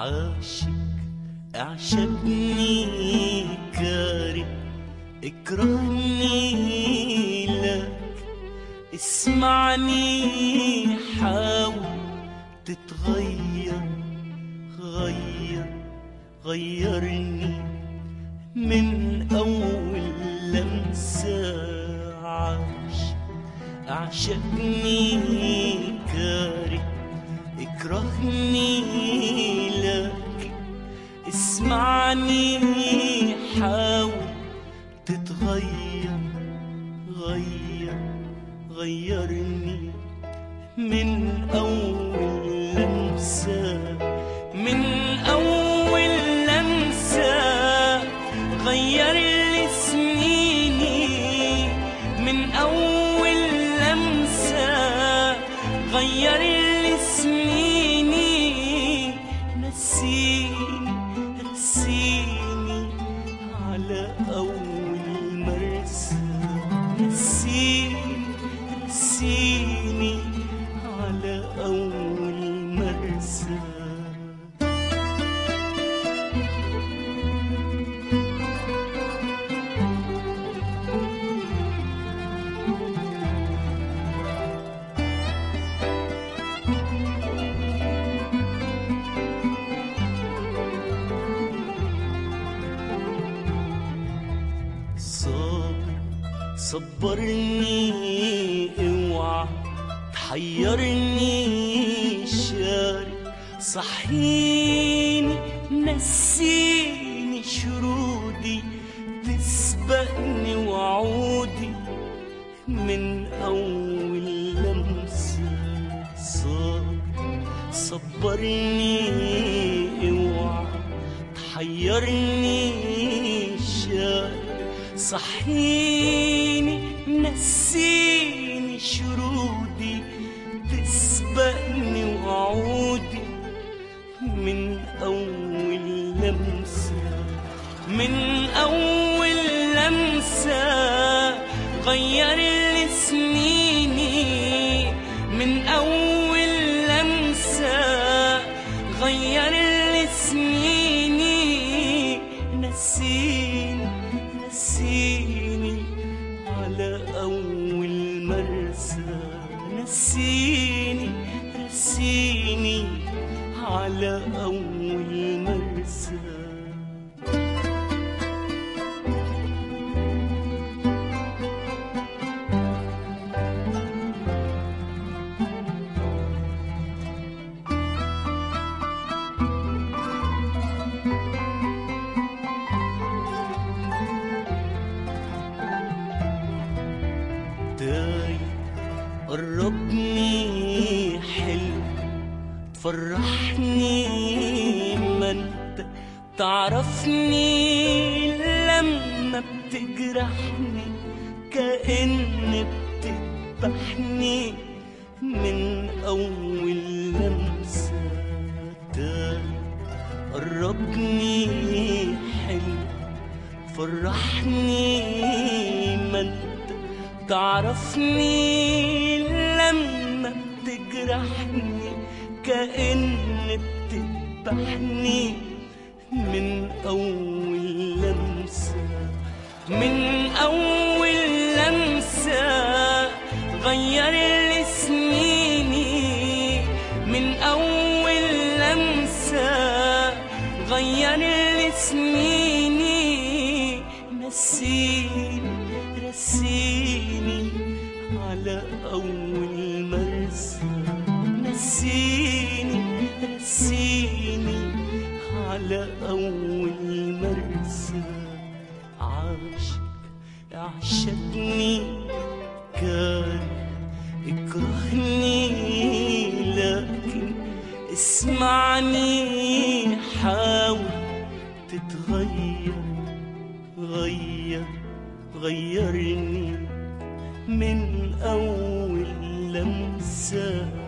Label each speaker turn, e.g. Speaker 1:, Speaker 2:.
Speaker 1: عاشق اعشقني، كاره اكرهني لك. اسمعني حاول تتغير، غيرني من أول لمسة. أعشقني كاره اكرهني لك. اسمعني حاول تتغير، غيرني من أول لمسة. من أول لمسة غير لي سنيني. من أول لمسة غير لي سنيني. نسيني على أول مرسى. نسيني على أول مرسى. صبرني اوعى تحيرني. شارك صحيني نسيني شرودي. تسبقني وعودي من أول لمسة. صبرني اوعى تحيرني. شارك صحيني نسيني شرودي. تسبقني وعودي من أول لمسة. من أول لمسة غير لي سنيني. من أول لمسة غير لي سنيني. نسيني على أول مرسى. نسيني على أول مرسى. قربني حلو تفرحني. ما انت تعرفني لما بتجرحني. كأن بتذبحني من أول لمسة. قربني حلو تفرحني. ما انت تعرفني لما بتجرحني. كأن بتذبحني من أول لمسة. من أول لمسة غير لي سنيني. من أول لمسة غير لي سنيني. نسيني على أول مرسى. نسيني على أول مرسى. أعشقني كان اكرهني لكن اسمعني حاول تتغير. غيرني من أول لمسة.